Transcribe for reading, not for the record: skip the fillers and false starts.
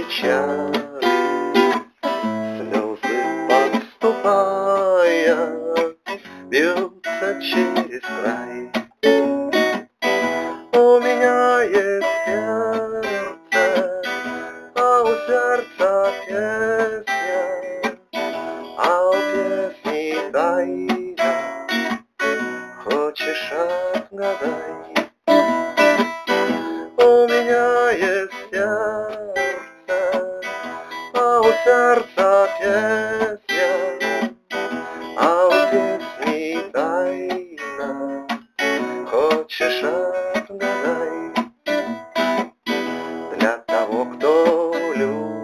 чары, слезы подступая, бьются через край. У меня есть сердце, а у сердца песня, а у песни тайна. Хочешь — отгадай. У меня есть сердце, а у сердца песня, а у песни тайна. Хочешь — отгадай. Для того, кто любит,